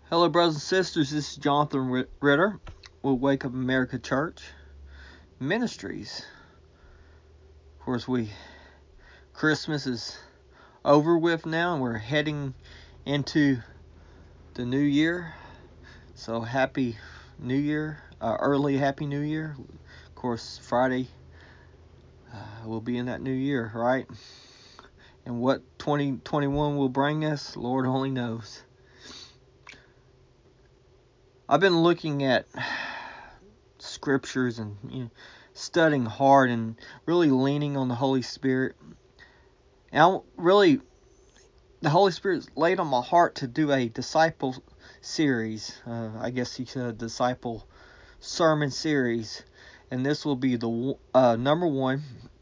Hello, brothers and sisters. This is Jonathan Ritter with Wake Up America Church Ministries. Of course, Christmas is over with now, and we're heading into the new year. So happy New Year, early Happy New Year. Of course, Friday will be in that new year, right? And what 2021 will bring us, Lord only knows. I've been looking at scriptures and studying hard and really leaning on the Holy Spirit. And the Holy Spirit's laid on my heart to do a disciple series. I guess you said disciple sermon series, and this will be the number one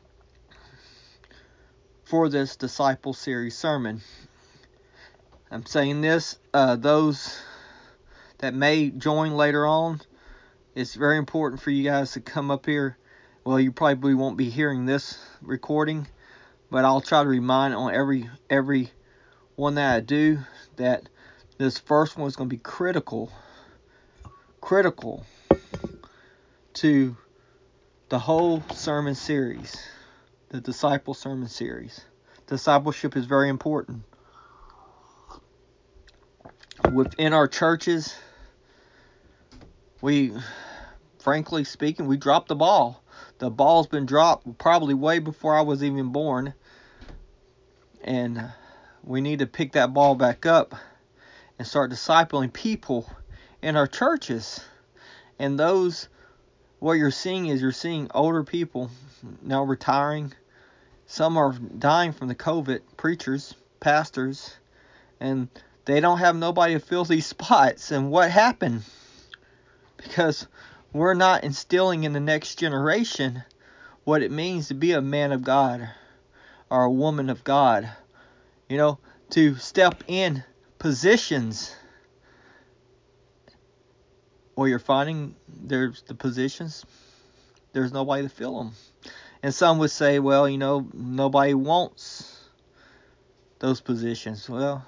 for this disciple series sermon. I'm saying this, those that may join later on, it's very important for you guys to come up here. Well, you probably won't be hearing this recording, but I'll try to remind on every one that I do that this first one is going to be critical to the whole sermon series, the disciple sermon series. Discipleship is very important. Within our churches, frankly speaking, we dropped the ball. The ball's been dropped probably way before I was even born. And we need to pick that ball back up and start discipling people in our churches. And what you're seeing older people now retiring. Some are dying from the COVID, preachers, pastors, and they don't have nobody to fill these spots. And what happened? Because we're not instilling in the next generation what it means to be a man of God or a woman of God. To step in positions where you're finding there's the positions, there's nobody to fill them. And some would say, well, nobody wants those positions. Well,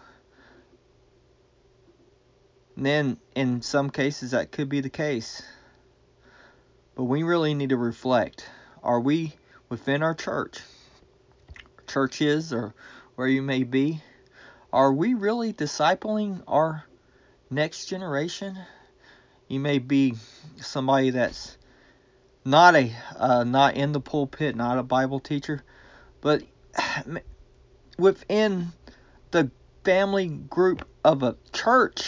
then in some cases that could be the case. But we really need to reflect. Are we within our churches, or where you may be, are we really discipling our next generation? You may be somebody that's not in the pulpit, not a Bible teacher, but within the family group of a church,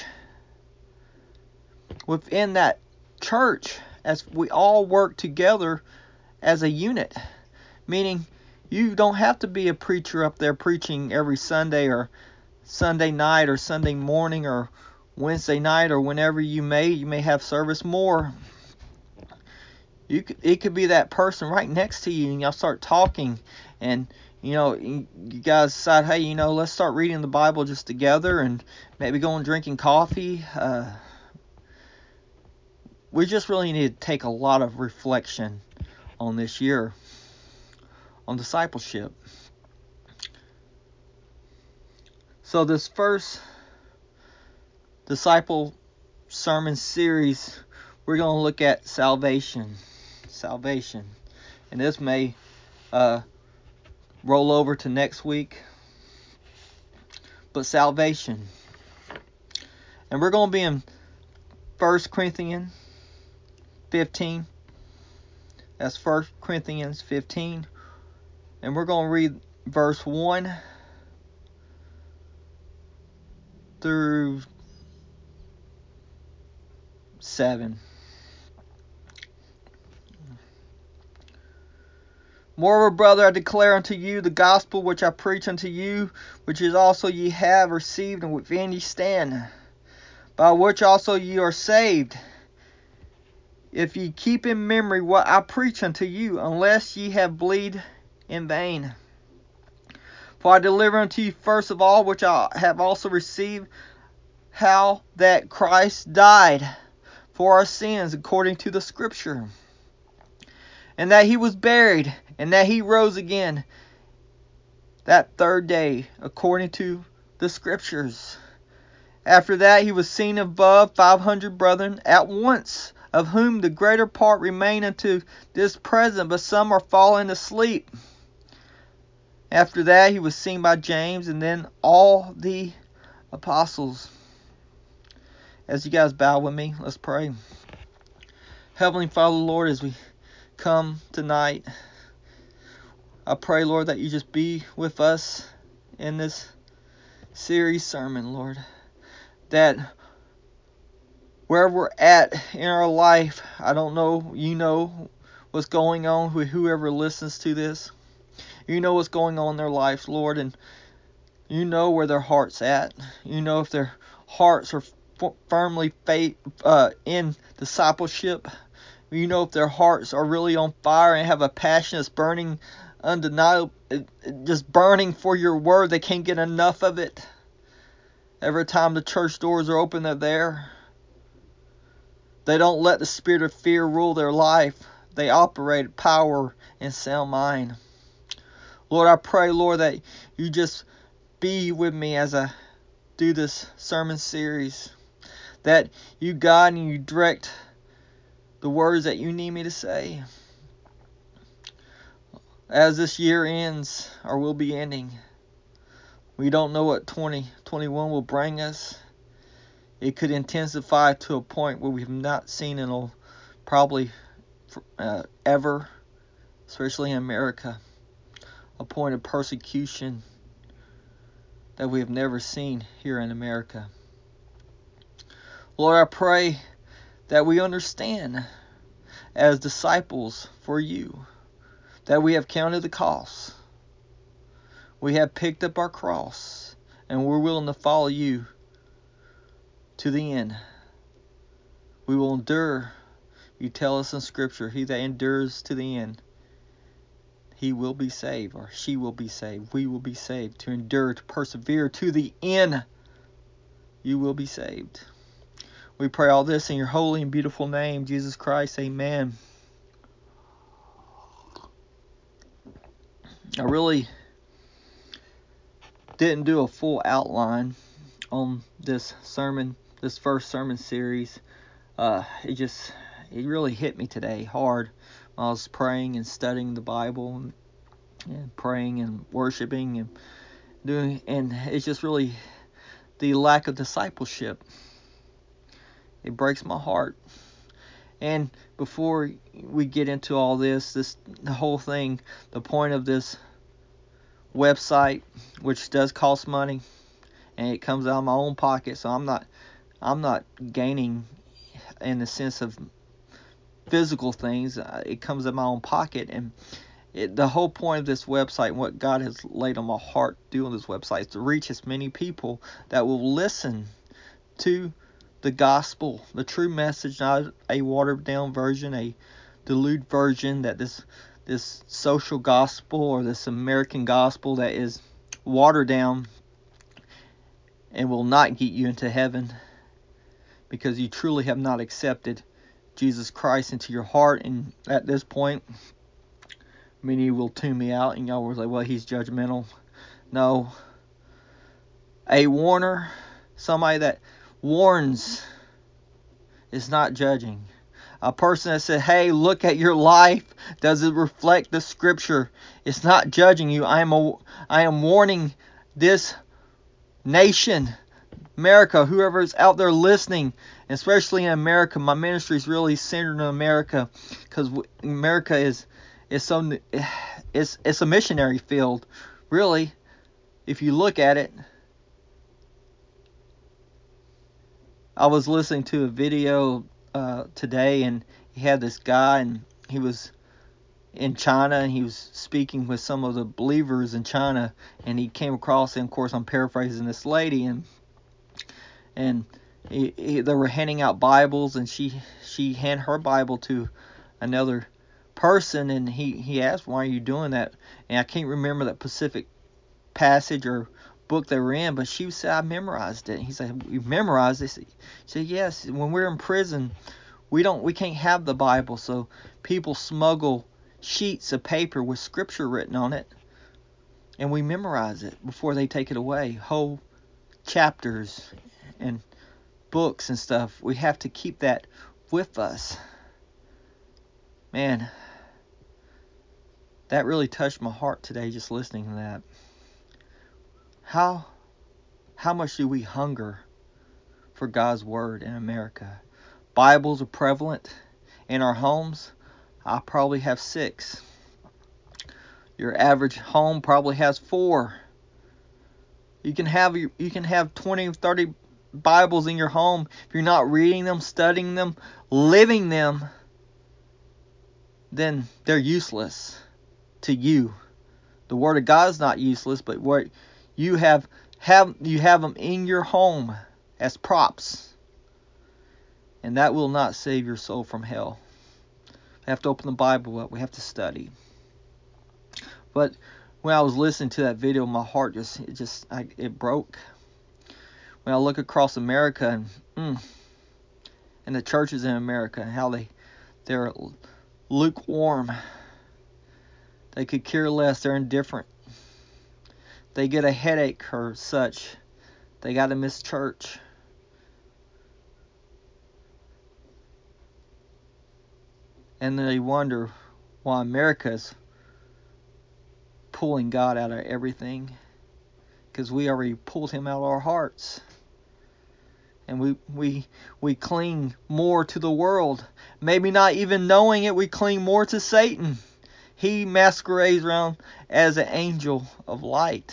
within that church, as we all work together as a unit, meaning you don't have to be a preacher up there preaching every Sunday or Sunday night or Sunday morning or Wednesday night or whenever you may have service more. It could be that person right next to you, and y'all start talking, and you guys decide, hey, let's start reading the Bible just together, and maybe going drinking coffee. We just really need to take a lot of reflection on this year, on discipleship. So this first disciple sermon series, we're going to look at salvation. And this may roll over to next week. But salvation. And we're going to be in 1 Corinthians 15. That's 1 Corinthians 15. And we're going to read verse 1 through 7. Moreover, brother, I declare unto you the gospel which I preach unto you, which is also ye have received, and within ye stand, by which also ye are saved, if ye keep in memory what I preach unto you, unless ye have believed in vain. For I deliver unto you first of all, which I have also received, how that Christ died for our sins according to the Scripture, and that he was buried, and that he rose again that third day according to the Scriptures, After that he was seen above 500 brethren at once, of whom the greater part remain unto this present, but some are fallen asleep. After that he was seen by James, and then all the apostles. As you guys bow with me, let's pray. Heavenly Father, Lord, as we come tonight, I pray, Lord, that you just be with us in this series sermon, Lord. That wherever we're at in our life, I don't know, you know what's going on with whoever listens to this. You know what's going on in their lives, Lord, and you know where their heart's at. You know if their hearts are firmly in discipleship. You know if their hearts are really on fire and have a passion that's burning, undeniable, just burning for your word. They can't get enough of it. Every time the church doors are open, they're there. They don't let the spirit of fear rule their life. They operate power and sound mind. Lord, I pray, Lord, that you just be with me as I do this sermon series. That you guide and you direct the words that you need me to say. As this year ends, or will be ending, we don't know what 2021 will bring us. It could intensify to a point where we have not seen in probably ever, especially in America, a point of persecution that we have never seen here in America. Lord, I pray that we understand as disciples for you that we have counted the cost. We have picked up our cross and we're willing to follow you to the end. We will endure. You tell us in Scripture, he that endures to the end, he will be saved, or she will be saved. We will be saved. To endure, to persevere to the end, you will be saved. We pray all this in your holy and beautiful name, Jesus Christ. Amen. I really didn't do a full outline on this sermon, this first sermon series. It really hit me today hard. I was praying and studying the Bible and praying and worshiping and it's just really the lack of discipleship. It breaks my heart. And before we get into all the whole thing, the point of this website, which does cost money, and it comes out of my own pocket, so I'm not gaining in the sense of physical things. It comes out of my own pocket, and the whole point of this website and what God has laid on my heart doing this website is to reach as many people that will listen to the gospel, the true message, not a watered down version, a diluted version, that this social gospel or this American gospel that is watered down and will not get you into heaven because you truly have not accepted Jesus Christ into your heart. And at this point, many will tune me out and y'all will say, well, he's judgmental. No. A warner, somebody that warns, is not judging. A person that said, hey, look at your life. Does it reflect the Scripture? It's not judging you. I am warning this nation, America, whoever is out there listening, especially in America. My ministry is really centered in America because America is it's a missionary field, really, if you look at it. I was listening to a video today, and he had this guy, and he was in China, and he was speaking with some of the believers in China, and he came across, and of course I'm paraphrasing this lady, and they were handing out Bibles, and she handed her Bible to another person, and he asked, why are you doing that? And I can't remember that specific passage or book they were in, but she said, I memorized it. He said, you memorized it? She said, yes. When we're in prison, we can't have the Bible, so people smuggle sheets of paper with Scripture written on it, and we memorize it before they take it away, whole chapters. and books and stuff. We have to keep that with us. Man, that really touched my heart today just listening to that. How much do we hunger for God's word in America? Bibles are prevalent in our homes. I probably have 6. Your average home probably has 4. You can have 20 or 30 Bibles in your home. If you're not reading them, studying them, living them, then they're useless to you. The Word of God is not useless, but what you have them in your home as props, and that will not save your soul from hell. We have to open the Bible up. We have to study. But when I was listening to that video, my heart it broke. When I look across America and the churches in America and how they're lukewarm. They could care less. They're indifferent. They get a headache or such, they got to miss church. And then they wonder why America's pulling God out of everything, because we already pulled him out of our hearts. And we cling more to the world. Maybe not even knowing it, we cling more to Satan. He masquerades around as an angel of light.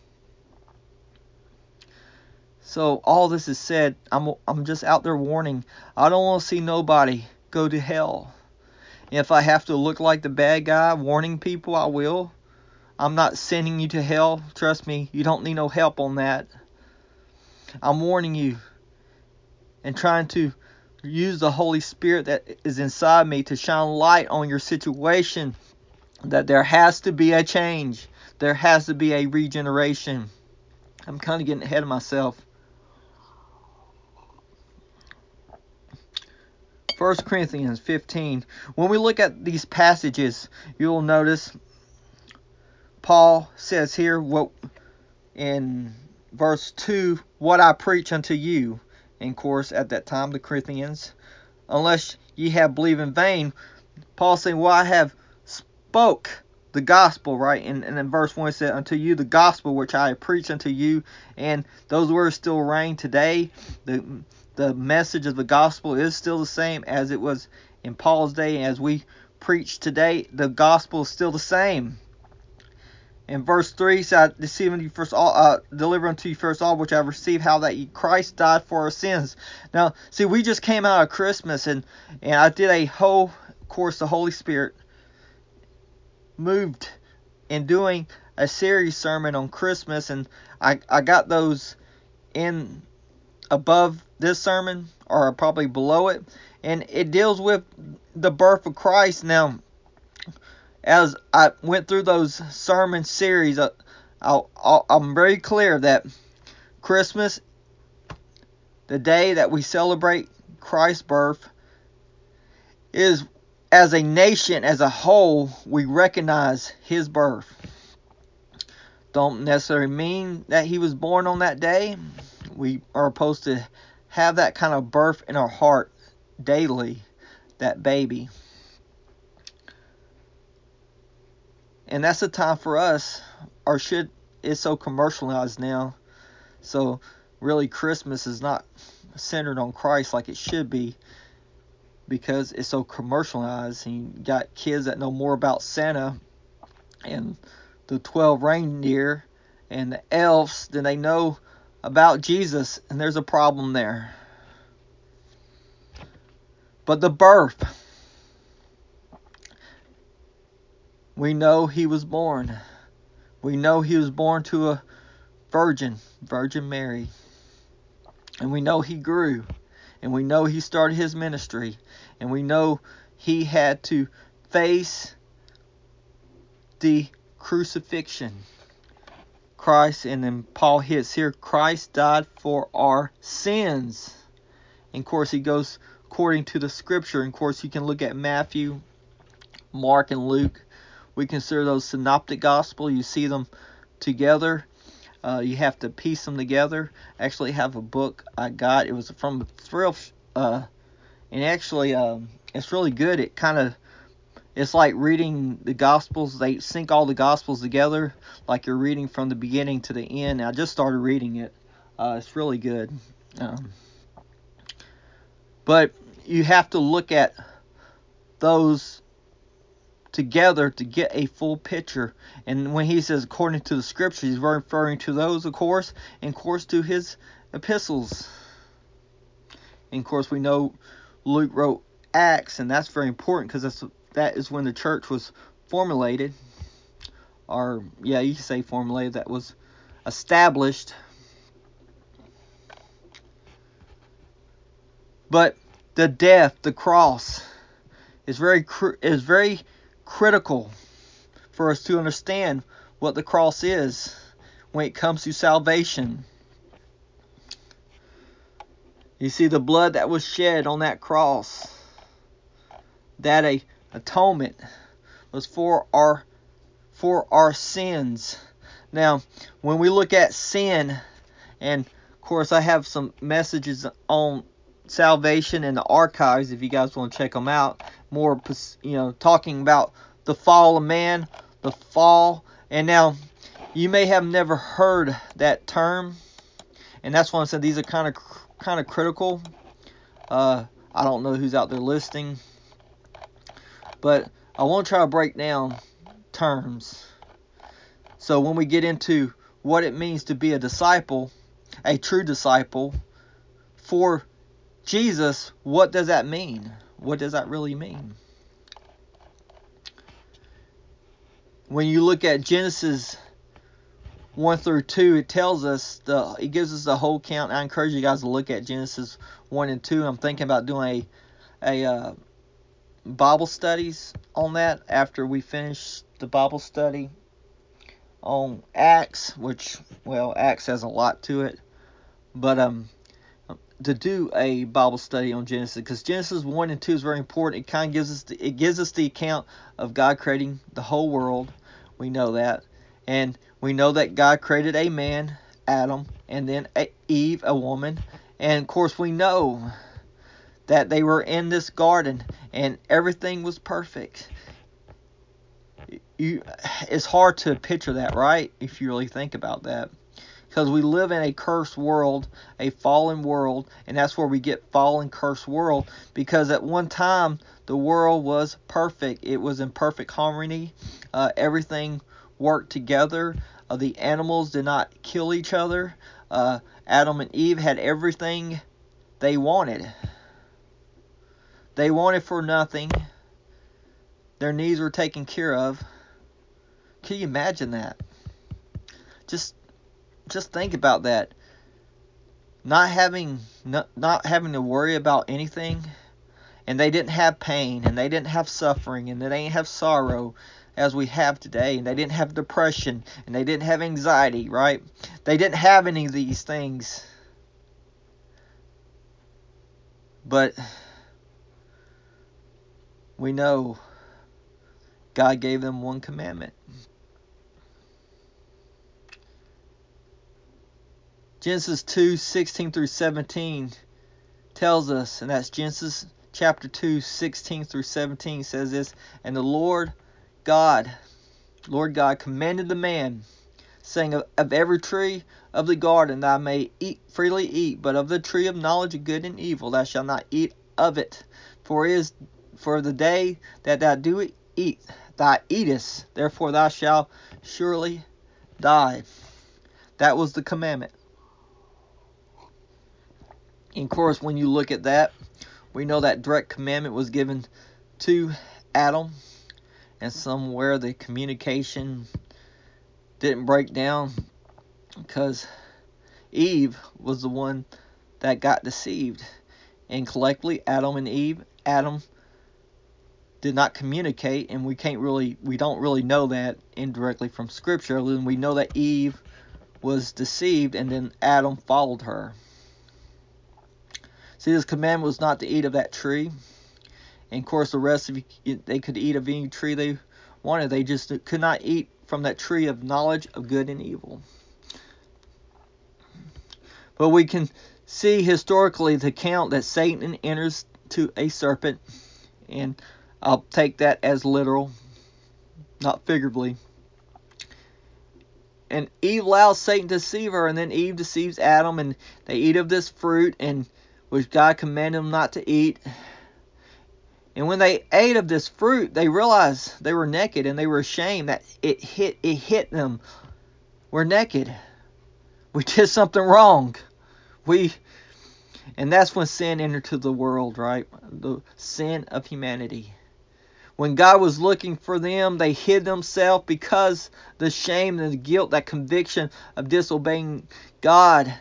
So all this is said, I'm just out there warning. I don't want to see nobody go to hell. If I have to look like the bad guy warning people, I will. I'm not sending you to hell. Trust me, you don't need no help on that. I'm warning you and trying to use the Holy Spirit that is inside me to shine light on your situation, that there has to be a change. There has to be a regeneration. I'm kind of getting ahead of myself. 1 Corinthians 15. When we look at these passages, you'll notice Paul says here, what in verse 2, what I preach unto you. And of course, at that time, the Corinthians, unless ye have believed in vain. Paul saying, well, I have spoke the gospel, right? And in verse 1 it said, unto you the gospel which I have preached unto you. And those words still reign today. The message of the gospel is still the same as it was in Paul's day. As we preach today, the gospel is still the same. In verse 3, said, deliver unto you first all which I have received, how that Christ died for our sins. Now, see, we just came out of Christmas, and I did a whole course. The Holy Spirit moved in doing a series sermon on Christmas, and I got those in above this sermon, or probably below it, and it deals with the birth of Christ. Now, as I went through those sermon series, I'm very clear that Christmas, the day that we celebrate Christ's birth, is, as a nation, as a whole, we recognize his birth. Don't necessarily mean that he was born on that day. We are supposed to have that kind of birth in our heart daily, that baby. And that's the time for us. Our shit is so commercialized now. So really Christmas is not centered on Christ like it should be, because it's so commercialized. And you got kids that know more about Santa and the 12 reindeer and the elves than they know about Jesus, and there's a problem there. But the birth, we know he was born. We know he was born to a Virgin Mary. And we know he grew. And we know he started his ministry. And we know he had to face the crucifixion. Christ, and then Paul hits here, Christ died for our sins. And of course he goes according to the scripture. And of course you can look at Matthew, Mark, and Luke. We consider those synoptic gospel. You see them together. You have to piece them together. I actually have a book I got. It was from Thrill, and actually, it's really good. It's like reading the Gospels. They sync all the Gospels together, like you're reading from the beginning to the end. I just started reading it. It's really good. Um, but you have to look at those together to get a full picture. And when he says according to the scriptures, he's referring to those, of course, and of course to his epistles. And of course, we know Luke wrote Acts, and that's very important because that is when the church was formulated. Or, yeah, you can say formulated. That was established. But the death, the cross, is very critical for us to understand what the cross is when it comes to salvation. You see, the blood that was shed on that cross, that a atonement was for our sins. Now, when we look at sin, and of course I have some messages on salvation in the archives if you guys want to check them out, more talking about the fall of man, the fall. And now you may have never heard that term, and that's why I said these are kind of critical. I don't know who's out there listening, but I want to try to break down terms. So when we get into what it means to be a disciple, a true disciple for Jesus, what does that mean? What does that really mean? When you look at Genesis 1 through 2, it tells us it gives us the whole count. I encourage you guys to look at Genesis 1 and 2. I'm thinking about doing a Bible studies on that after we finish the Bible study on Acts, which, well, Acts has a lot to it, but to do a Bible study on Genesis, because Genesis 1 and 2 is very important. It kind of gives us the account of God creating the whole world. We know that, and we know that God created a man, Adam, and then Eve, a woman, and of course we know that they were in this garden and everything was perfect. It's hard to picture that, right? If you really think about that. Because we live in a cursed world, a fallen world, and that's where we get fallen, cursed world. Because at one time, the world was perfect. It was in perfect harmony. Everything worked together. The animals did not kill each other. Adam and Eve had everything they wanted. They wanted for nothing. Their needs were taken care of. Can you imagine that? Just think about that. Not having to worry about anything, and they didn't have pain, and they didn't have suffering, and they didn't have sorrow as we have today, and they didn't have depression, and they didn't have anxiety, right? They didn't have any of these things. But we know God gave them one commandment. Genesis 2:16 through 17 tells us, and that's Genesis chapter 2, 16 through 17 says this, and the Lord God commanded the man, saying, of every tree of the garden thou may freely eat, but of the tree of knowledge of good and evil thou shalt not eat of it. For the day that thou do eat, thou eatest, therefore thou shalt surely die. That was the commandment. And of course, when you look at that, we know that direct commandment was given to Adam, and somewhere the communication didn't break down because Eve was the one that got deceived. And collectively, Adam and Eve, Adam did not communicate, and we don't really know that indirectly from Scripture, other than we know that Eve was deceived, and then Adam followed her. See, this commandment was not to eat of that tree. And of course, the rest of you, they could eat of any tree they wanted. They just could not eat from that tree of knowledge of good and evil. But we can see historically the account that Satan enters to a serpent, and I'll take that as literal, not figuratively. And Eve allows Satan to deceive her, and then Eve deceives Adam, and they eat of this fruit, and which God commanded them not to eat. And when they ate of this fruit, they realized they were naked, and they were ashamed that it hit them. We're naked. We did something wrong. And that's when sin entered to the world, right? The sin of humanity. When God was looking for them, they hid themselves because the shame and the guilt, that conviction of disobeying God.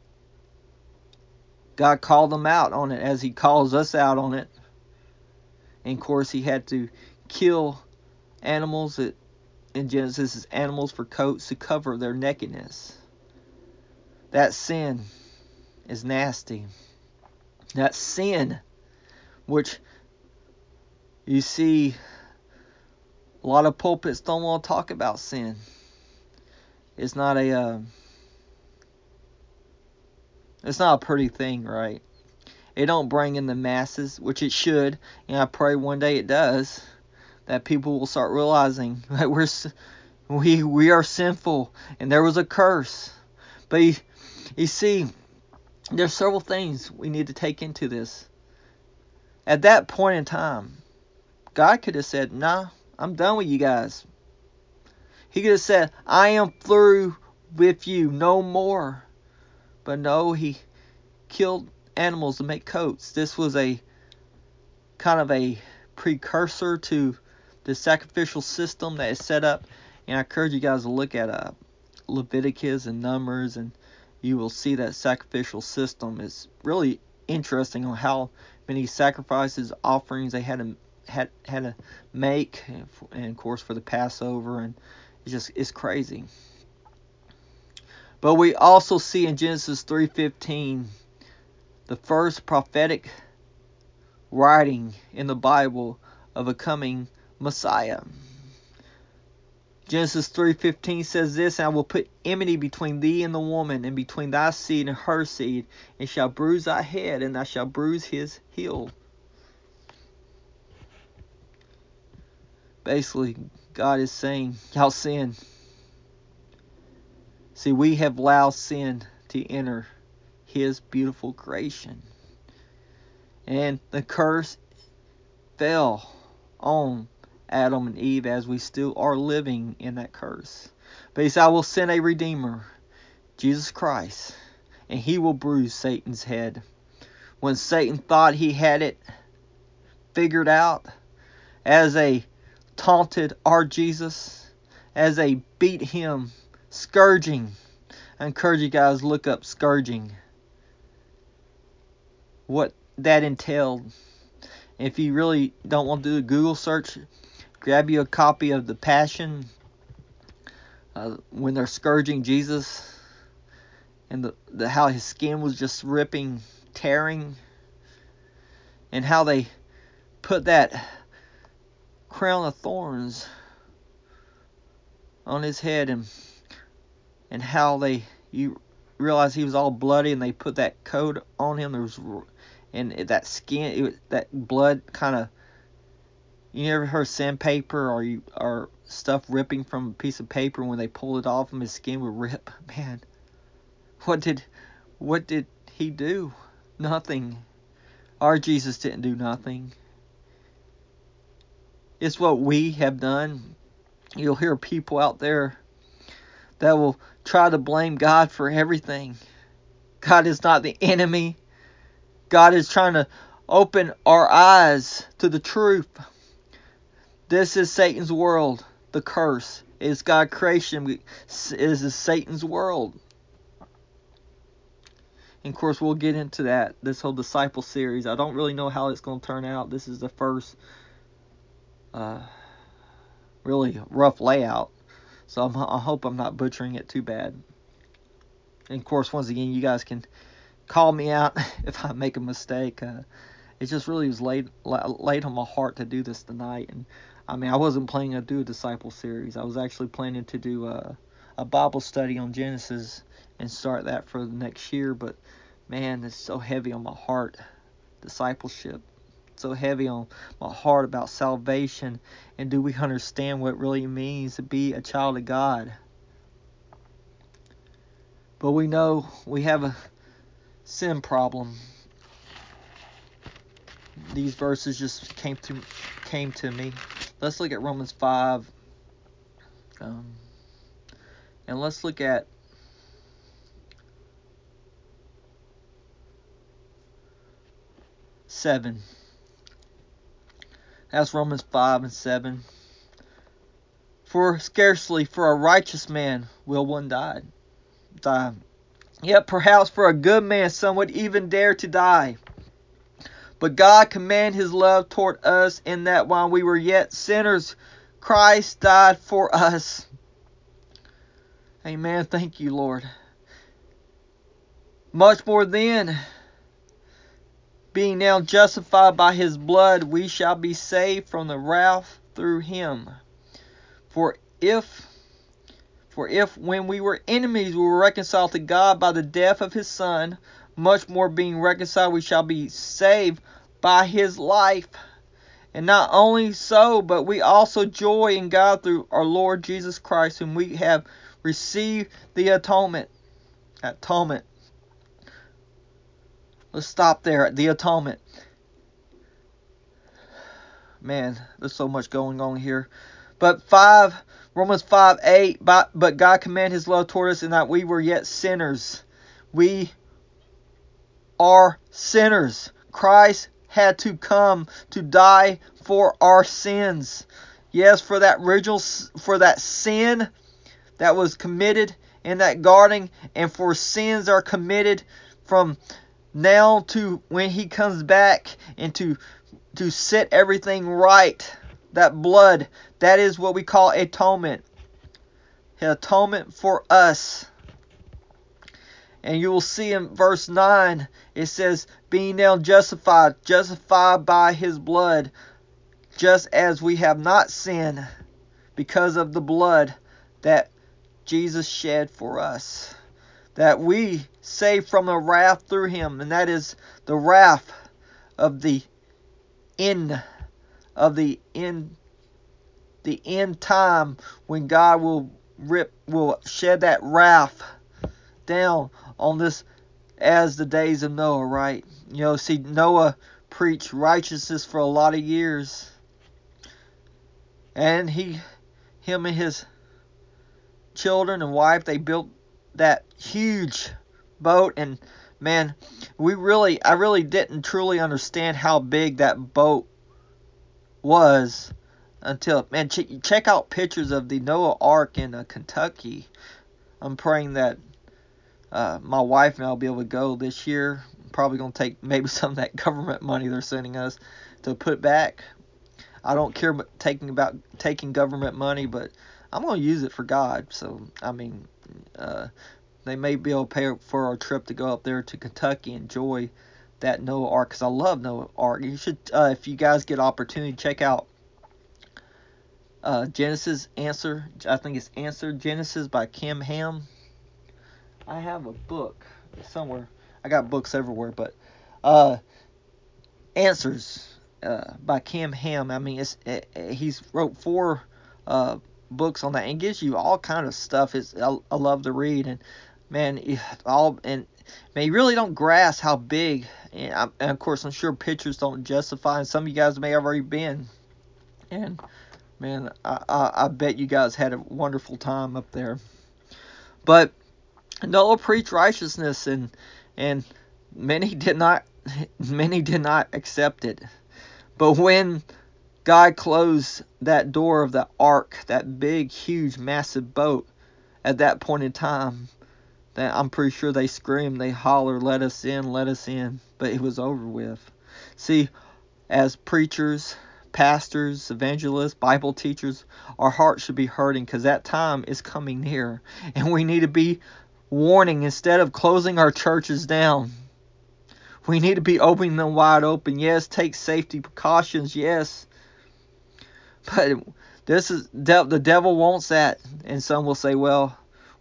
God called them out on it as He calls us out on it. And of course, He had to kill animals in Genesis, animals for coats to cover their nakedness. That sin is nasty. That sin, which you see, a lot of pulpits don't want to talk about sin. It's not a pretty thing, right? It don't bring in the masses, which it should, and I pray one day it does. That people will start realizing that we are sinful, and there was a curse. But you see, there's several things we need to take into this. At that point in time, God could have said, "Nah, I'm done with you guys." He could have said, "I am through with you, no more." But no, He killed animals to make coats. This was a kind of a precursor to the sacrificial system that is set up. And I encourage you guys to look at Leviticus and Numbers, and you will see that sacrificial system is really interesting on how many sacrifices, offerings they had to make, and of course for the Passover, and it's crazy. But we also see in Genesis 3:15 the first prophetic writing in the Bible of a coming Messiah. Genesis 3:15 says this, "And I will put enmity between thee and the woman, and between thy seed and her seed, and shall bruise thy head, and thou shalt bruise his heel." Basically, God is saying, y'all sin. See, we have allowed sin to enter His beautiful creation. And the curse fell on Adam and Eve as we still are living in that curse. But He said, "I will send a Redeemer, Jesus Christ, and He will bruise Satan's head." When Satan thought he had it figured out, as they taunted our Jesus, as they beat Him, scourging. I encourage you guys to look up scourging, what that entailed. If you really don't want to do a Google search, grab you a copy of The Passion, when they're scourging Jesus, and the how His skin was just ripping, tearing, and how they put that crown of thorns on His head, and how you realize He was all bloody, and they put that coat on Him. And that skin, that blood kind of, you ever heard sandpaper or stuff ripping from a piece of paper? When they pulled it off him, his skin would rip. Man, what did He do? Nothing. Our Jesus didn't do nothing. It's what we have done. You'll hear people out there that will try to blame God for everything. God is not the enemy. God is trying to open our eyes to the truth. This is Satan's world. The curse is God's creation. Is Satan's world. And of course, we'll get into that. This whole disciple series. I don't really know how it's going to turn out. This is the first really rough layout. So I hope I'm not butchering it too bad. And of course, once again, you guys can call me out if I make a mistake. It just really was laid on my heart to do this tonight. And I mean, I wasn't planning to do a disciple series. I was actually planning to do a Bible study on Genesis and start that for the next year. But man, it's so heavy on my heart. Discipleship. So heavy on my heart about salvation, and do we understand what it really means to be a child of God? But we know we have a sin problem. These verses just came to me. Let's look at Romans 5, and let's look at seven. That's Romans 5 and 7. For scarcely for a righteous man will one die. Yet perhaps for a good man some would even dare to die. But God commended his love toward us in that while we were yet sinners, Christ died for us. Amen. Thank you, Lord. Much more then, being now justified by his blood, we shall be saved from the wrath through him. For if when we were enemies we were reconciled to God by the death of his Son, much more being reconciled we shall be saved by his life. And not only so, but we also joy in God through our Lord Jesus Christ, whom we have received the atonement. Let's stop there at the atonement. Man, there's so much going on here. But Romans 5:8. But God commended his love toward us in that we were yet sinners. We are sinners. Christ had to come to die for our sins. Yes, for that sin that was committed in that garden, and for sins that are committed from now to when he comes back, and to set everything right. That blood, that is what we call atonement. Atonement for us. And you will see in verse 9, it says, being now justified by his blood, just as we have not sinned, because of the blood that Jesus shed for us. That we saved from the wrath through him, and that is the wrath of the end time, when God will shed that wrath down on this as the days of Noah, right? See, Noah preached righteousness for a lot of years, and him and his children and wife, they built that huge boat. And man, I really didn't truly understand how big that boat was until, man, check out pictures of the Noah Ark in Kentucky. I'm praying that my wife and I will be able to go this year. I'm probably going to take maybe some of that government money they're sending us to put back. I don't care about taking government money, but I'm going to use it for God. So, I mean, they may be able to pay for our trip to go up there to Kentucky and enjoy that Noah Ark, because I love Noah Ark. You should, if you guys get opportunity, check out Genesis Answer. I think it's Answer Genesis by Kim Ham. I have a book somewhere. I got books everywhere, but Answers by Kim Ham. I mean, he's wrote 4 books on that, and gives you all kind of stuff. I love to read, and man, you really don't grasp how big. And of course, I'm sure pictures don't justify, and some of you guys may have already been. And man, I bet you guys had a wonderful time up there. But Noah preached righteousness, and many did not accept it. But when God closed that door of the ark, that big, huge, massive boat, at that point in time, that I'm pretty sure they screamed, they hollered, let us in, let us in. But it was over with. See, as preachers, pastors, evangelists, Bible teachers, our hearts should be hurting, because that time is coming near. And we need to be warning instead of closing our churches down. We need to be opening them wide open. Yes, take safety precautions. Yes. But the devil wants that. And some will say, well,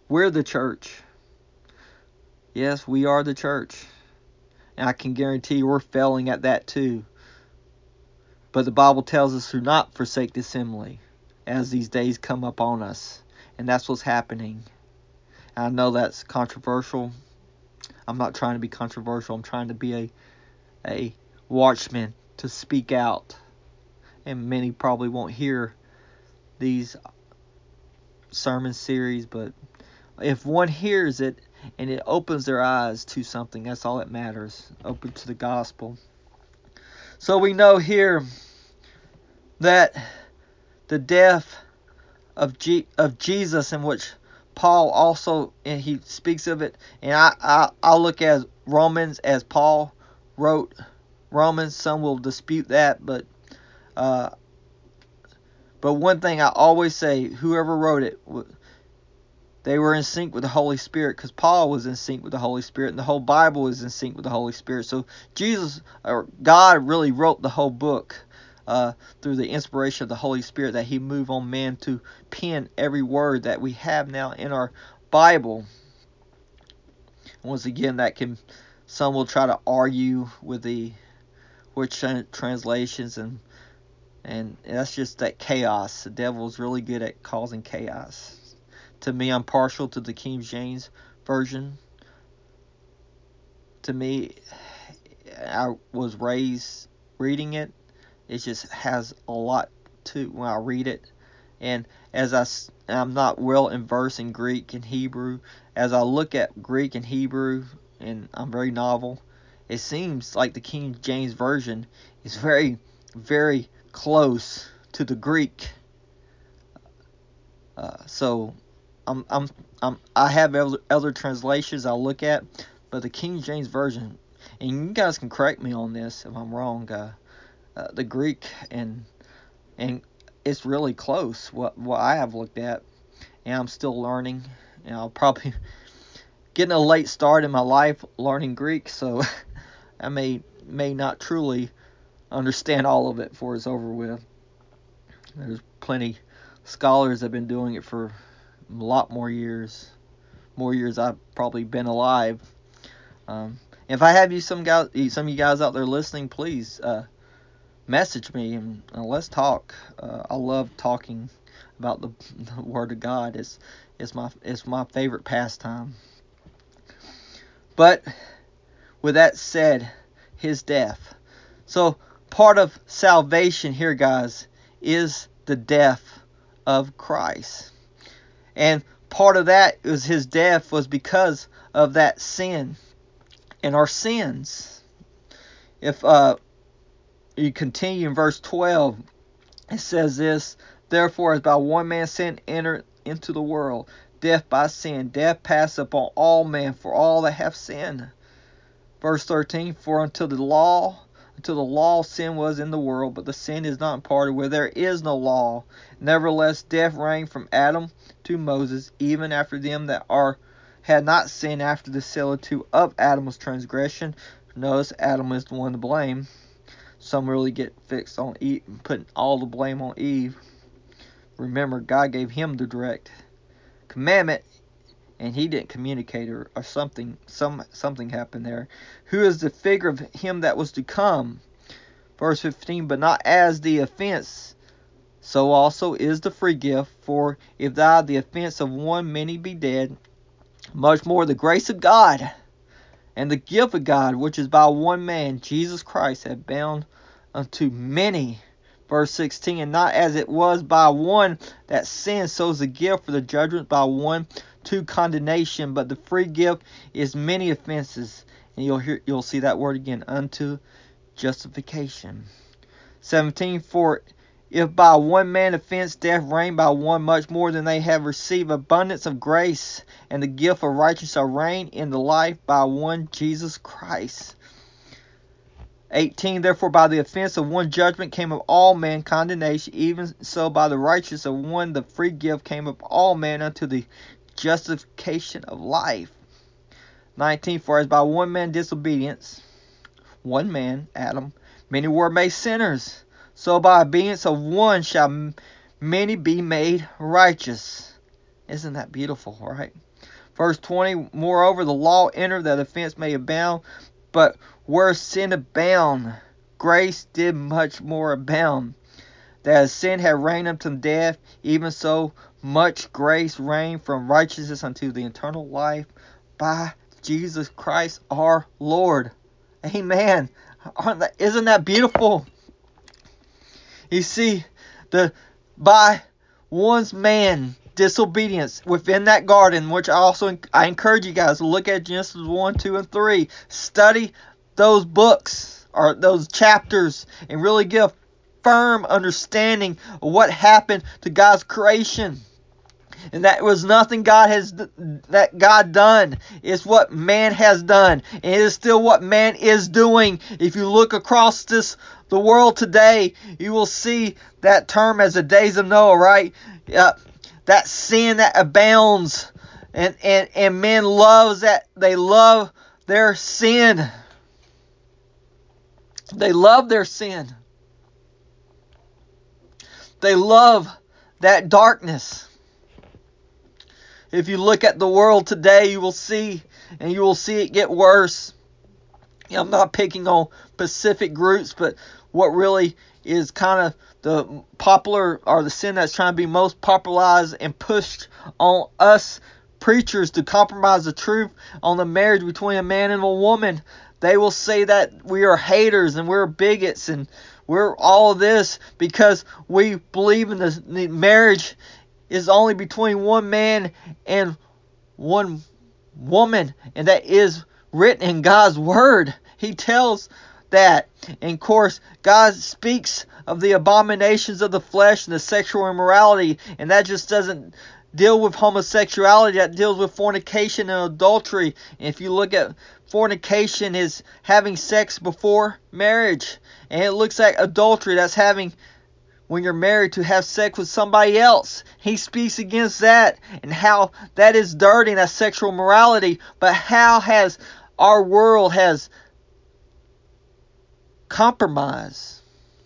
We're the church. Yes, we are the church. And I can guarantee you we're failing at that too. But the Bible tells us to not forsake the assembly as these days come upon us. And that's what's happening. I know that's controversial. I'm not trying to be controversial. I'm trying to be a watchman to speak out. And many probably won't hear these sermon series, but if one hears it and it opens their eyes to something, that's all that matters. Open to the gospel. So we know here that the death of Jesus, in which Paul also, and he speaks of it, and I look at Romans as Paul wrote Romans. Some will dispute that, but one thing I always say, whoever wrote it, they were in sync with the Holy Spirit, because Paul was in sync with the Holy Spirit, and the whole Bible is in sync with the Holy Spirit. So Jesus, or God, really wrote the whole book through the inspiration of the Holy Spirit, that he moved on man to pen every word that we have now in our Bible. Once again, some will try to argue with the which translations, and that's just that chaos. The devil's really good at causing chaos. To me, I'm partial to the King James Version. To me, I was raised reading it. It just has a lot to when I read it. And as I'm not well versed in Greek and Hebrew, as I look at Greek and Hebrew, and I'm very novel, it seems like the King James Version is very, very close to the Greek. So I have other translations I'll look at, but the King James Version, and you guys can correct me on this if I'm wrong, the Greek and it's really close what I have looked at, and I'm still learning, and I'll probably getting a late start in my life learning Greek, so I may not truly understand all of it before it's over with. There's plenty scholars that have been doing it for a lot more years I've probably been alive. If I have some of you guys out there listening, please message me and let's talk. I love talking about the Word of God. It's my favorite pastime. But with that said, his death. So part of salvation here, guys, is the death of Christ. And part of that is his death was because of that sin and our sins. If you continue in verse 12, it says this: therefore, as by one man's sin entered into the world, death by sin, death passed upon all men, for all that have sinned. Verse 13, for until the law sin was in the world, but the sin is not imparted where there is no law. Nevertheless, death reigned from Adam to Moses, even after them that had not sinned after the similitude of Adam's transgression. Notice Adam is the one to blame. Some really get fixed on Eve, putting all the blame on Eve. Remember, God gave him the direct commandment, and he didn't communicate, or something happened there. Who is the figure of him that was to come? Verse 15, but not as the offense, so also is the free gift. For if thou the offense of one many be dead, much more the grace of God and the gift of God, which is by one man, Jesus Christ, have bound unto many. Verse 16, and not as it was by one that sinned, so is the gift for the judgment by one to condemnation, but the free gift is many offenses. And you'll see that word again, unto justification. 17, for if by one man offense death reigned by one, much more than they have received abundance of grace and the gift of righteousness shall reign in the life by one Jesus Christ. 18, therefore by the offense of one judgment came of all men condemnation, even so by the righteousness of one the free gift came of all men unto the justification of life. 19, for as by one man disobedience, one man, Adam, many were made sinners, so by obedience of one shall many be made righteous. Isn't that beautiful, right? Verse 20, moreover, the law entered that offense may abound, but where sin abound, grace did much more abound. That as sin had reigned unto death, even so much grace reigned from righteousness unto the eternal life by Jesus Christ our Lord. Amen. Isn't that beautiful? You see, by one's man disobedience within that garden, which I encourage you guys to look at Genesis 1, 2, and 3. Study those books or those chapters and really get a firm understanding of what happened to God's creation. And that was nothing that God done. It's what man has done. And it is still what man is doing. If you look across the world today, you will see that term as the days of Noah, right? That sin that abounds. And men loves that. They love their sin. They love their sin. They love that darkness. If you look at the world today, you will see it get worse. I'm not picking on specific groups, but what really is kind of the popular or the sin that's trying to be most popularized and pushed on us preachers to compromise the truth on the marriage between a man and a woman. They will say that we are haters and we're bigots and we're all of this because we believe in the marriage is only between one man and one woman, and that is written in God's word. He tells that. And of course, God speaks of the abominations of the flesh and the sexual immorality, and that just doesn't deal with homosexuality. That deals with fornication and adultery. And if you look at fornication is having sex before marriage, and it looks like adultery, that's having when you're married to have sex with somebody else. He speaks against that and how that is dirty and that's sexual morality. But how has our world has compromised?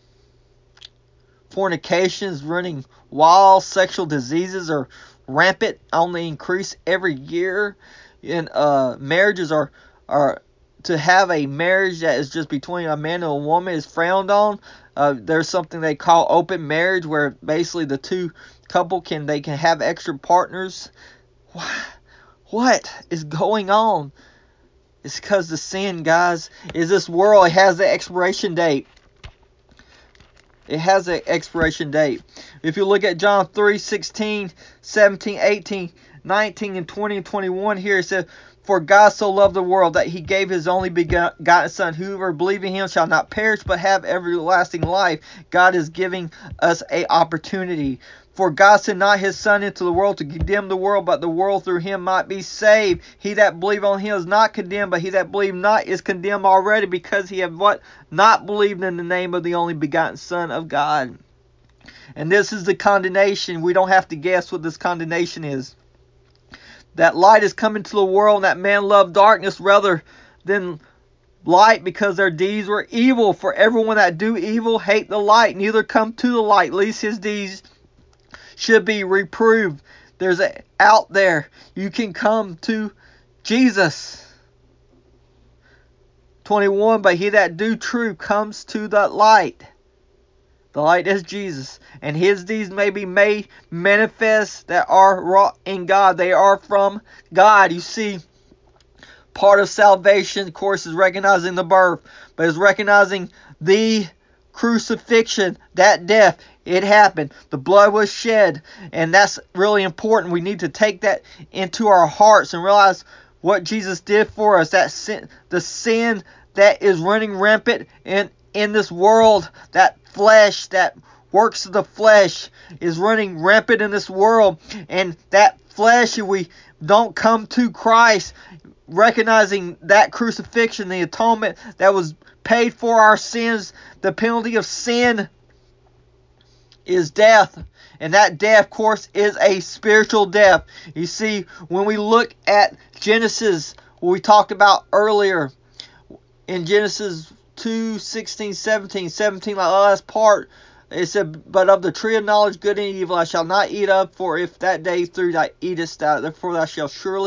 Fornication is running wild. Sexual diseases are rampant, on the increase every year. And marriages are to have a marriage that is just between a man and a woman is frowned on. There's something they call open marriage, where basically the two couple can have extra partners. What is going on? It's because the sin, guys, is this world. It has an expiration date. It has an expiration date. If you look at John 3, 16, 17, 18, 19, and 20 and 21 here, it says, for God so loved the world that he gave his only begotten Son. Whoever believes in him shall not perish but have everlasting life. God is giving us an opportunity. For God sent not his Son into the world to condemn the world, but the world through him might be saved. He that believeth on him is not condemned, but he that believeth not is condemned already, because he have not believed in the name of the only begotten Son of God. And this is the condemnation. We don't have to guess what this condemnation is. That light is coming to the world, and that man loved darkness rather than light, because their deeds were evil. For everyone that do evil hate the light, neither come to the light, lest his deeds should be reproved. There's out there. You can come to Jesus. 21, but he that do true comes to the light. The light is Jesus, and his deeds may be made manifest that are wrought in God. They are from God. You see, part of salvation, of course, is recognizing the birth, but is recognizing the crucifixion, that death. It happened. The blood was shed, and that's really important. We need to take that into our hearts and realize what Jesus did for us. That sin, the sin that is running rampant in this world, that flesh, that works of the flesh is running rampant in this world. And that flesh, if we don't come to Christ, recognizing that crucifixion, the atonement that was paid for our sins, the penalty of sin is death. And that death, of course, is a spiritual death. You see, when we look at Genesis, what we talked about earlier, in Genesis 2, 16, 17, like the last part, it said, but of the tree of knowledge good and evil I shall not eat of, for if that day through thou eatest, therefore thou shalt surely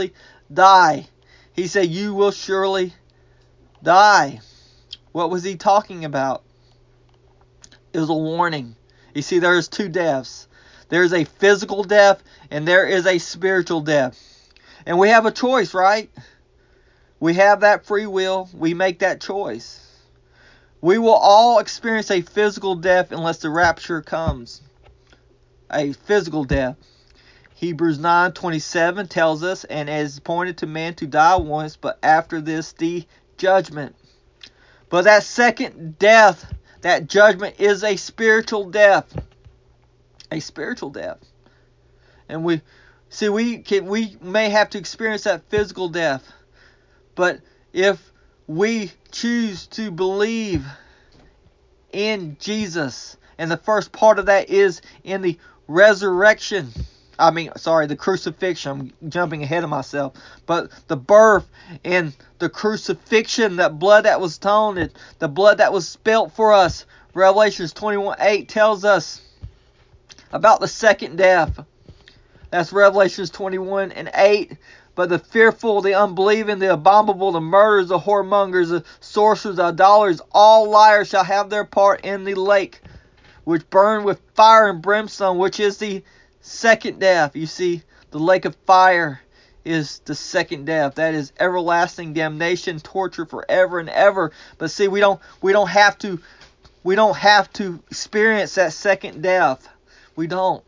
die. He said, you will surely die. What was he talking about? It was a warning. You see, there's two deaths. There's a physical death and there is a spiritual death. And we have a choice, right? We have that free will. We make that choice. We will all experience a physical death unless the rapture comes. A physical death. Hebrews 9:27 tells us, and it is appointed to man to die once, but after this the judgment. But that second death, that judgment, is a spiritual death. A spiritual death. And we may have to experience that physical death. But if we choose to believe in Jesus, and the first part of that is in the resurrection. The crucifixion. I'm jumping ahead of myself. But the birth and the crucifixion, that blood that was toned, the blood that was spilt for us. Revelations 21:8 tells us about the second death. That's Revelations 21:8. But the fearful, the unbelieving, the abominable, the murderers, the whoremongers, the sorcerers, the idolaters, all liars shall have their part in the lake, which burn with fire and brimstone, which is the second death. You see, the lake of fire is the second death. That is everlasting damnation, torture forever and ever. But see, we don't have to experience that second death. We don't.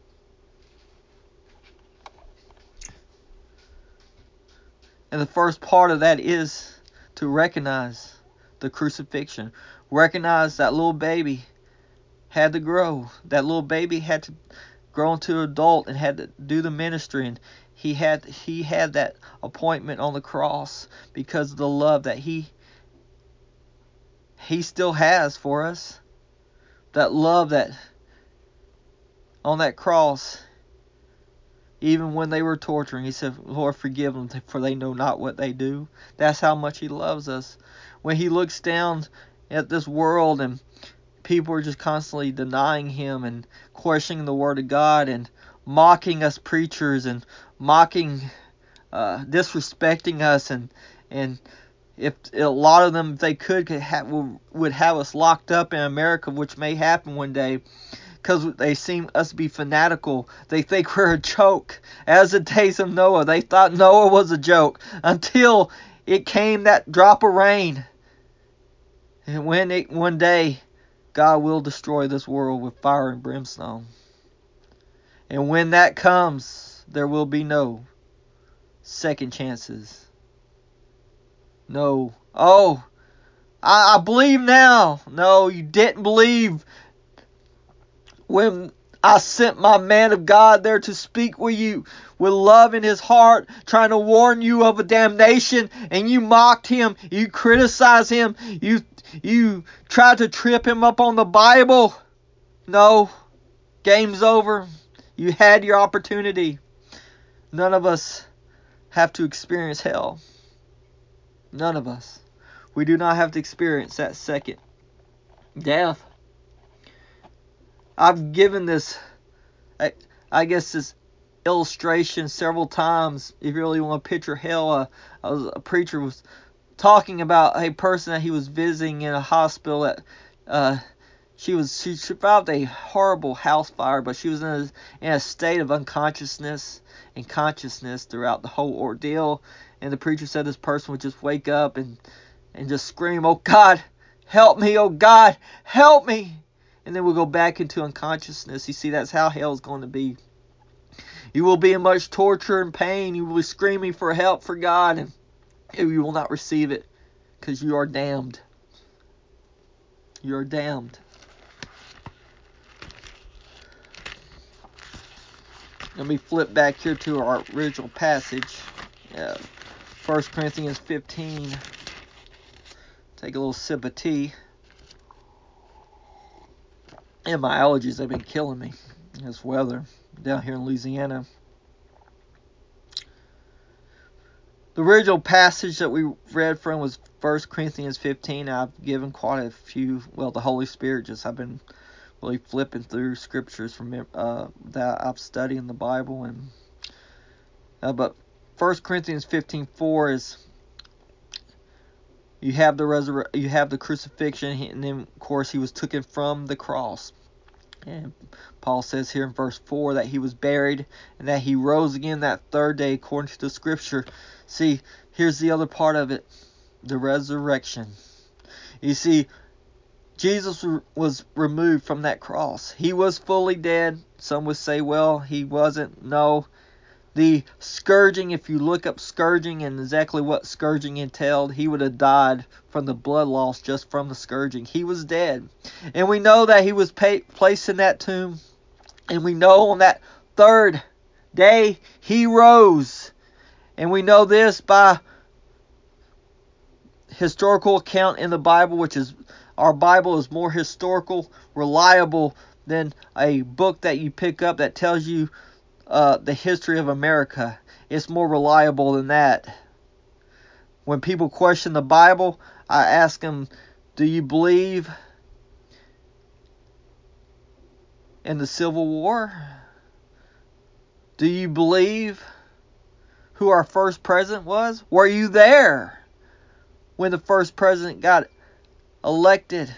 And the first part of that is to recognize the crucifixion. Recognize that little baby had to grow. That little baby had to grow into an adult and had to do the ministry. And he had that appointment on the cross because of the love that he still has for us. That love that on that cross, even when they were torturing, he said, Lord, forgive them, for they know not what they do. That's how much he loves us. When he looks down at this world and people are just constantly denying him and questioning the word of God and mocking us preachers and disrespecting us, and if a lot of them, if they would have us locked up in America, which may happen one day, because they seem us to be fanatical. They think we're a joke. As the days of Noah, they thought Noah was a joke until it came that drop of rain. And one day, God will destroy this world with fire and brimstone. And when that comes, there will be no second chances. No. Oh, I believe now. No, you didn't believe when I sent my man of God there to speak with you with love in his heart, trying to warn you of a damnation, and you mocked him, you criticized him, you tried to trip him up on the Bible. No, game's over. You had your opportunity. None of us have to experience hell. None of us. We do not have to experience that second death. I've given this, I guess, this illustration several times. If you really want to picture hell, a preacher was talking about a person that he was visiting in a hospital that she survived a horrible house fire, but she was in a state of unconsciousness and consciousness throughout the whole ordeal. And the preacher said this person would just wake up and just scream, "Oh God, help me! Oh God, help me!" And then we'll go back into unconsciousness. You see, that's how hell is going to be. You will be in much torture and pain. You will be screaming for help for God, and you will not receive it because you are damned. You are damned. Let me flip back here to our original passage. 1 Corinthians 15. Take a little sip of tea. And my allergies have been killing me. This weather down here in Louisiana. The original passage that we read from was 1 Corinthians 15. I've given quite a few. Well, the Holy Spirit I've been really flipping through scriptures from that I've studied in the Bible, but 1 Corinthians 15:4 is you have the crucifixion, and then of course he was taken from the cross. And Paul says here in verse 4 that he was buried and that he rose again that third day according to the scripture. See, here's the other part of it, the resurrection. You see, Jesus was removed from that cross. He was fully dead. Some would say, well, he wasn't. No. The scourging, if you look up scourging and exactly what scourging entailed, he would have died from the blood loss just from the scourging. He was dead. And we know that he was placed in that tomb. And we know on that third day he rose. And we know this by historical account in the Bible, which is, our Bible is more historical, reliable than a book that you pick up that tells you the history of America. It's more reliable than that. When people question the Bible, I ask them, do you believe in the Civil War? Do you believe who our first president was? Were you there when the first president got elected?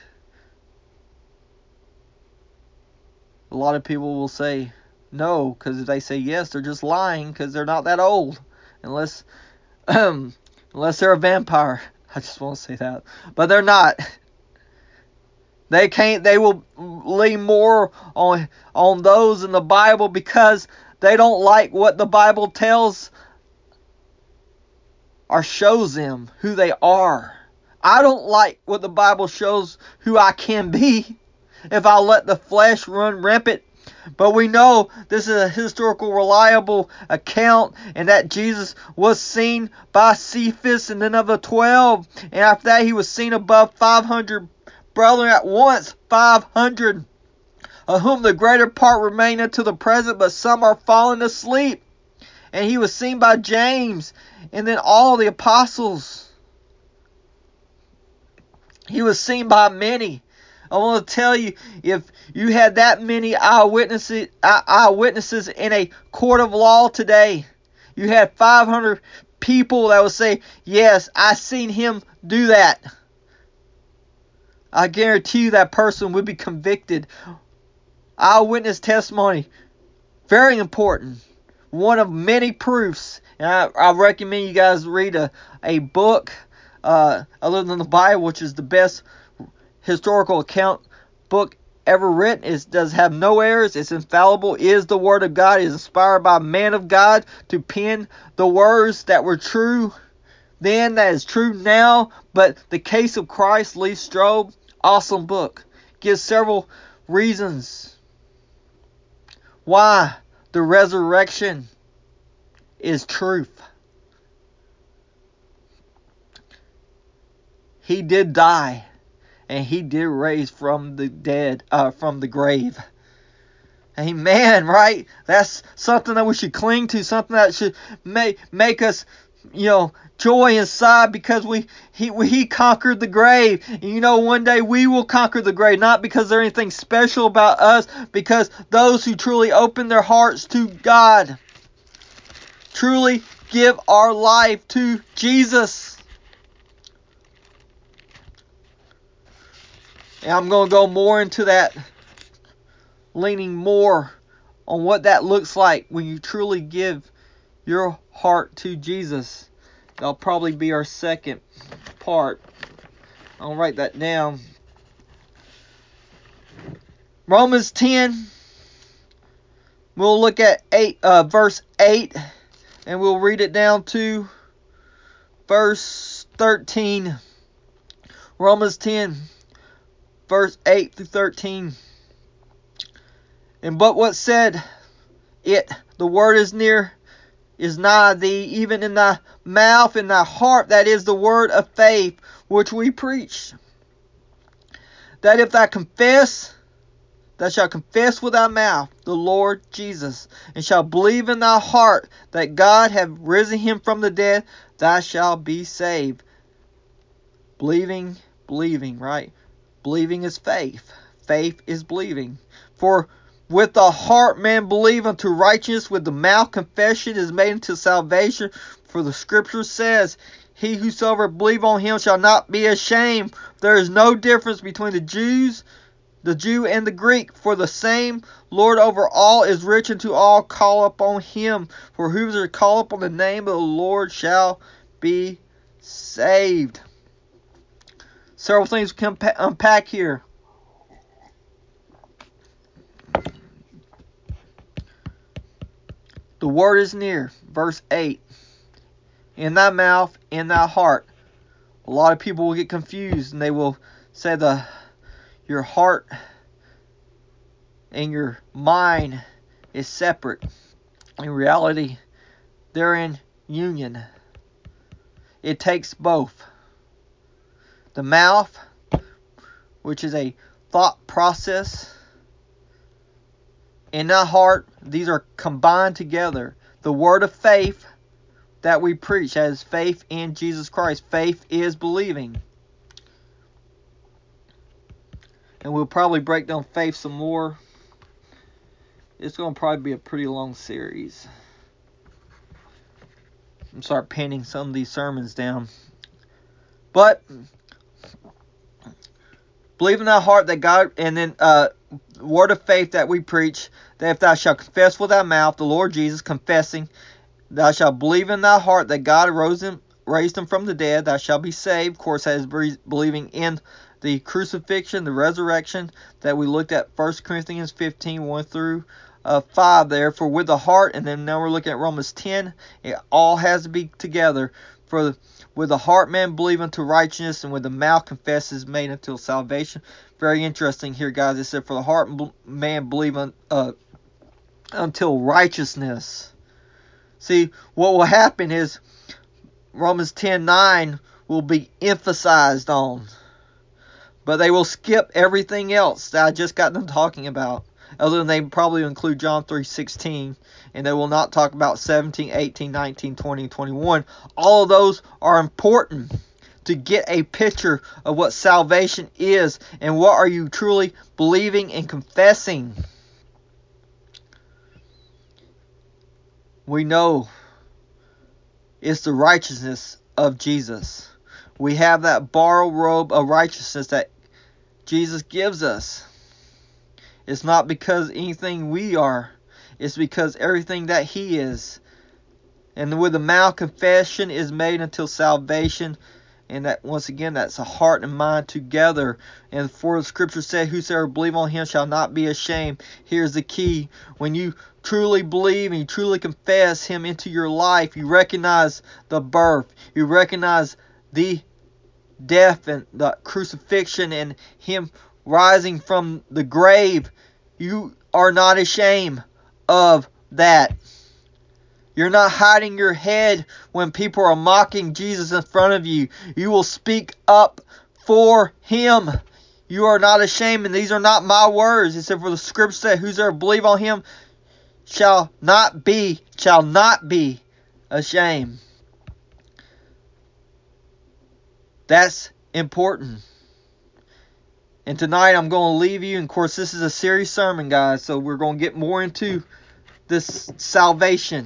A lot of people will say no, because if they say yes, they're just lying, because they're not that old, unless they're a vampire. I just want to say that, but they're not. They can't. They will lean more on those in the Bible because they don't like what the Bible tells or shows them who they are. I don't like what the Bible shows who I can be if I let the flesh run rampant. But we know this is a historical, reliable account, and that Jesus was seen by Cephas and then of the 12. And after that, he was seen above 500 brethren at once, 500, of whom the greater part remain unto the present, but some are fallen asleep. And he was seen by James, and then all the apostles. He was seen by many. I want to tell you, if you had that many eyewitnesses in a court of law today, you had 500 people that would say, yes, I seen him do that. I guarantee you that person would be convicted. Eyewitness testimony, very important. One of many proofs. And I recommend you guys read a book other than the Bible, which is the best historical account book ever written. It does have no errors. It's infallible. It is the word of God. It is inspired by a man of God to pen the words that were true then, that is true now. But The Case of Christ, Lee Strobel, awesome book. Gives several reasons why the resurrection is truth. He did die, and he did raise from the dead, from the grave. Amen, right? That's something that we should cling to, something that should make us, joy inside, because he conquered the grave. And one day we will conquer the grave, not because there's anything special about us, because those who truly open their hearts to God, truly give our life to Jesus. And I'm going to go more into that, leaning more on what that looks like when you truly give your heart to Jesus. That'll probably be our second part. I'll write that down. Romans 10. We'll look at verse 8, and we'll read it down to verse 13. Romans 10, verse 8 through 13. And but what said it, the word is near, is nigh thee, even in thy mouth and thy heart, that is the word of faith which we preach. That if thou shalt confess with thy mouth the Lord Jesus, and shalt believe in thy heart that God hath risen him from the dead, thou shalt be saved. Believing, right? Believing is faith. Faith is believing. For with the heart man believe unto righteousness, with the mouth confession is made unto salvation. For the scripture says, he whosoever believe on him shall not be ashamed. There is no difference between the Jew and the Greek, for the same Lord over all is rich unto all call upon him. For whoever call upon the name of the Lord shall be saved. Several things we can unpack here. The word is near. Verse 8. In thy mouth, in thy heart. A lot of people will get confused and they will say your heart and your mind is separate. In reality, they're in union. It takes both. The mouth, which is a thought process, and the heart, these are combined together. The word of faith that we preach as faith in Jesus Christ. Faith is believing. And we'll probably break down faith some more. It's going to probably be a pretty long series. I'm start pinning some of these sermons down. But believe in thy heart that God, and then word of faith that we preach, that if thou shalt confess with thy mouth the Lord Jesus, confessing, thou shalt believe in thy heart that God raised him from the dead, thou shalt be saved. Of course, that is believing in the crucifixion, the resurrection that we looked at 1 Corinthians 15, 1 through 5 there. For with the heart, and then now we're looking at Romans 10, it all has to be together. For with the heart man believe unto righteousness, and with the mouth confess is made until salvation. Very interesting here, guys. It said, for the heart man believe until righteousness. See, what will happen is Romans 10:9 will be emphasized on. But they will skip everything else that I just got them talking about. Other than they probably include John 3:16. And they will not talk about 17, 18, 19, 20, and 21. All of those are important to get a picture of what salvation is. And what are you truly believing and confessing. We know it's the righteousness of Jesus. We have that borrowed robe of righteousness that Jesus gives us. It's not because anything we are. It's because everything that he is. And with the mouth confession is made until salvation. And that, once again, that's a heart and mind together. And for the scripture said, whosoever believe on him shall not be ashamed. Here's the key. When you truly believe and you truly confess him into your life, you recognize the birth. You recognize the death and the crucifixion and him rising from the grave. You are not ashamed of that. You're not hiding your head when people are mocking Jesus in front of you. You will speak up for him. You are not ashamed, and these are not my words. It said, for the scripture said, whosoever believe on him shall not be ashamed. That's important. And tonight I'm going to leave you. And of course, this is a series sermon, guys. So we're going to get more into this salvation.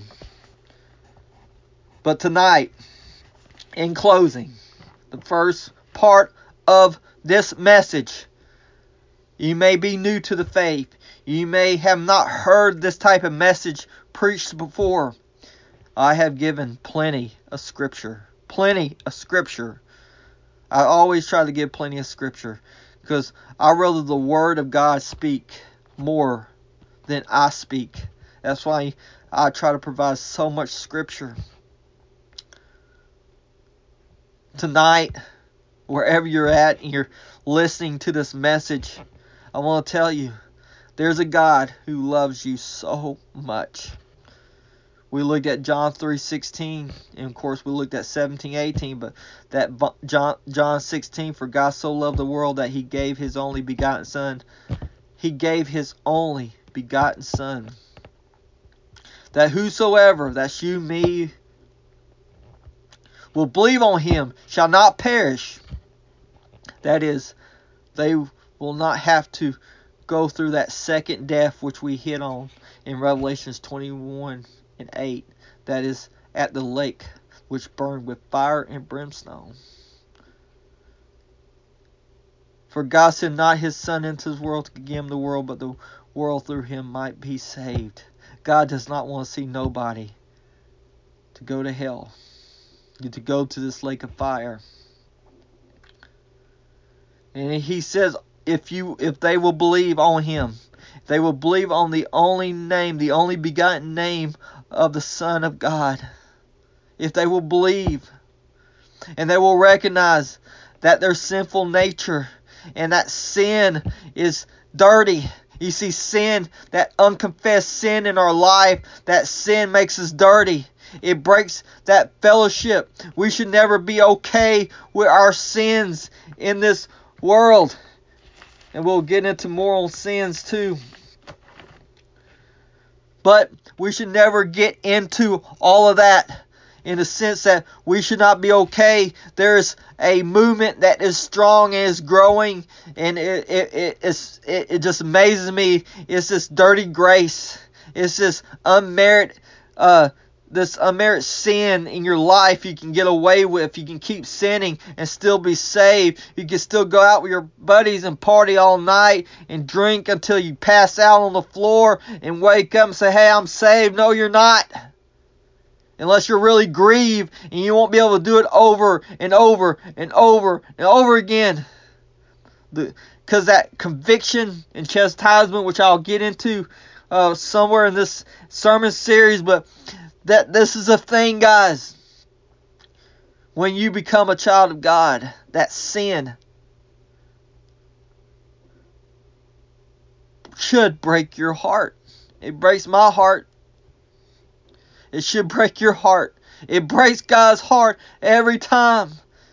But tonight, in closing, the first part of this message, you may be new to the faith. You may have not heard this type of message preached before. I have given plenty of scripture. Plenty of scripture. I always try to give plenty of scripture because I'd rather the word of God speak more than I speak. That's why I try to provide so much scripture. Tonight, wherever you're at and you're listening to this message, I want to tell you, there's a God who loves you so much. We looked at John 3:16, and of course we looked at 17:18, but that John 16, for God so loved the world that he gave his only begotten son. He gave his only begotten son. That whosoever, that's you, me, will believe on him shall not perish. That is, they will not have to go through that second death, which we hit on in Revelations 21:8, that is at the lake which burned with fire and brimstone. For God sent not his Son into this world to condemn the world, but the world through him might be saved. God does not want to see nobody to go to hell, to go to this lake of fire. And he says, if they will believe on him, if they will believe on the only name, the only begotten name of the Son of God, if they will believe, and they will recognize that their sinful nature and that sin is dirty. You see, sin, that unconfessed sin in our life, that sin makes us dirty. It breaks that fellowship. We should never be okay with our sins in this world. And we'll get into moral sins too. But we should never get into all of that in the sense that we should not be okay. There's a movement that is strong and is growing, and it just amazes me. It's this dirty grace. It's this unmerited sin in your life you can get away with. You can keep sinning and still be saved. You can still go out with your buddies and party all night and drink until you pass out on the floor and wake up and say, hey, I'm saved. No, you're not. Unless you're really grieved, and you won't be able to do it over and over and over and over again. Because that conviction and chastisement, which I'll get into somewhere in this sermon series, but that this is a thing, guys. When you become a child of God, that sin should break your heart. It breaks my heart. It should break your heart. It breaks God's heart every time.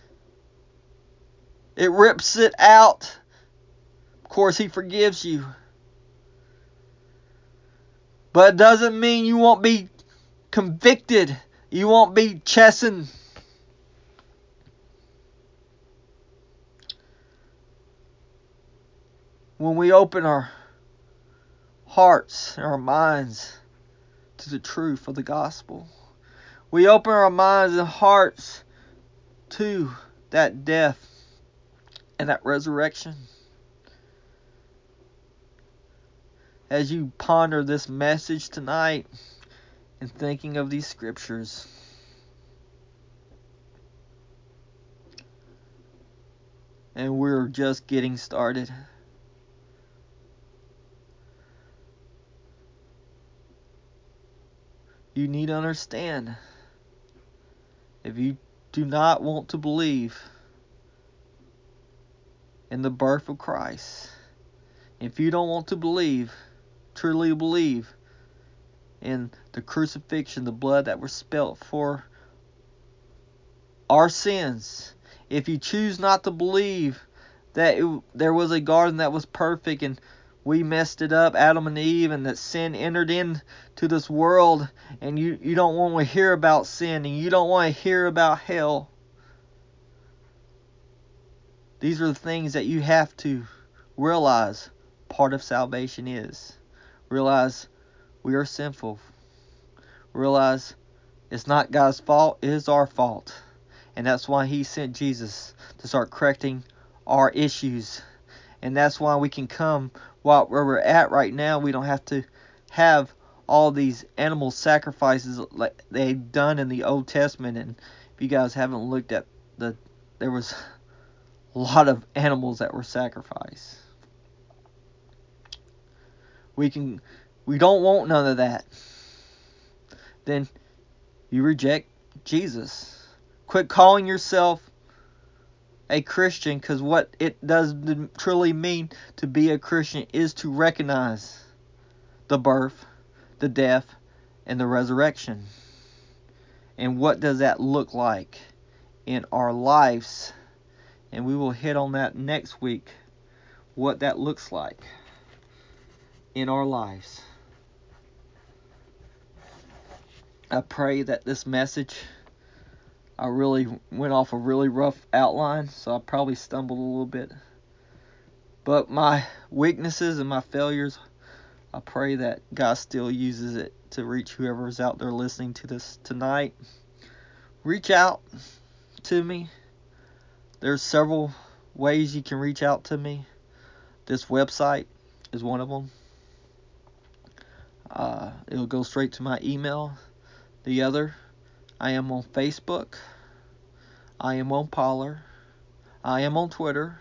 It rips it out. Of course, He forgives you. But it doesn't mean you won't be convicted. You won't be chastened. When we open our hearts and our minds to the truth of the gospel. We open our minds and hearts to that death and that resurrection. As you ponder this message tonight and thinking of these scriptures, and we're just getting started. You need to understand, if you do not want to believe in the birth of Christ, if you don't want to truly believe in the crucifixion, the blood that was spilt for our sins, if you choose not to believe that there was a garden that was perfect and we messed it up, Adam and Eve, and that sin entered into this world, and you don't want to hear about sin, and you don't want to hear about hell. These are the things that you have to realize part of salvation is. Realize we are sinful. Realize it's not God's fault, it is our fault. And that's why He sent Jesus to start correcting our issues. And that's why we can come where we're at right now. We don't have to have all these animal sacrifices like they've done in the Old Testament. And if you guys haven't looked at there was a lot of animals that were sacrificed. We don't want none of that. Then you reject Jesus. Quit calling yourself a Christian, because what it does truly mean to be a Christian is to recognize the birth, the death, and the resurrection. And what does that look like in our lives? And we will hit on that next week, what that looks like in our lives. I pray that this message, I really went off a really rough outline, so I probably stumbled a little bit. But my weaknesses and my failures, I pray that God still uses it to reach whoever is out there listening to this tonight. Reach out to me. There's several ways you can reach out to me. This website is one of them. It'll go straight to my email. The other, I am on Facebook. I am on Parler. I am on Twitter.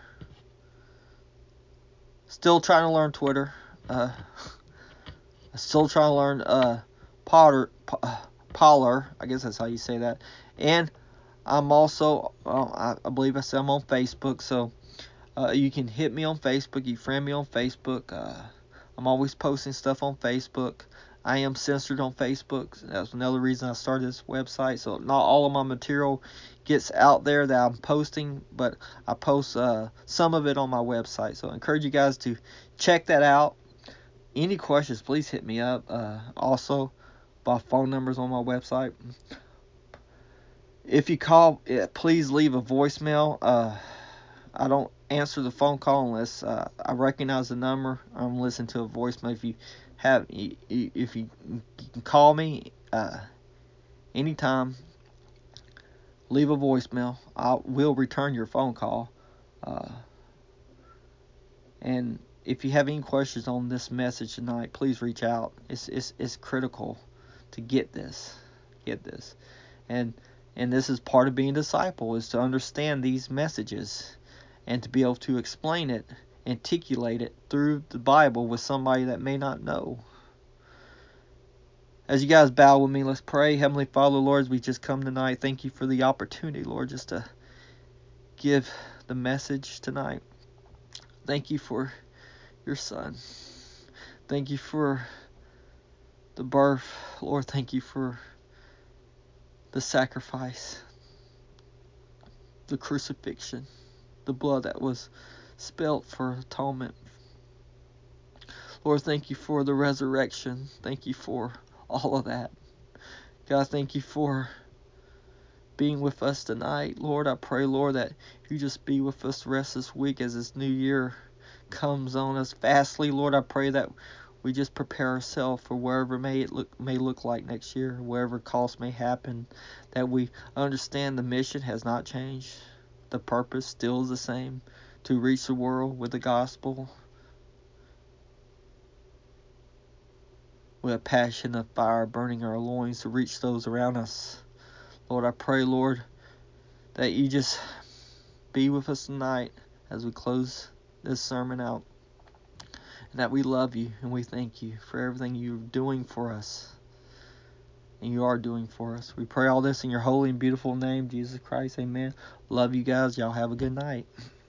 Still trying to learn Twitter. Still trying to learn Parler. I guess that's how you say that. And I'm also, I believe I said I'm on Facebook. So you can hit me on Facebook. You friend me on Facebook. I'm always posting stuff on Facebook. I am censored on Facebook. That's another reason I started this website. So not all of my material gets out there that I'm posting, but I post some of it on my website. So I encourage you guys to check that out. Any questions, please hit me up. Also, my phone number's on my website. If you call, please leave a voicemail. I don't answer the phone call unless I recognize the number. I'm listening to a voicemail. If you can call me anytime, leave a voicemail. I will return your phone call. And if you have any questions on this message tonight, please reach out. It's critical to get this. And this is part of being a disciple, is to understand these messages and to be able to explain it, articulate it through the Bible with somebody that may not know. As you guys bow with me, let's pray. Heavenly Father, Lord, as we just come tonight, thank you for the opportunity, Lord, just to give the message tonight. Thank you for your Son. Thank you for the birth. Lord, thank you for the sacrifice, the crucifixion, the blood that was spilt for atonement. Lord, thank you for the resurrection. Thank you for all of that. God, thank you for being with us tonight. Lord, I pray, Lord, that you just be with us the rest of this week as this new year comes on us fastly. Lord, I pray that we just prepare ourselves for wherever may look like next year, wherever cost may happen, that we understand the mission has not changed. The purpose still is the same, to reach the world with the gospel, with a passion of fire burning our loins to reach those around us. Lord, I pray, Lord, that you just be with us tonight as we close this sermon out, and that we love you and we thank you for everything you're doing for us and you are doing for us. We pray all this in your holy and beautiful name, Jesus Christ. Amen. Love you guys. Y'all have a good night.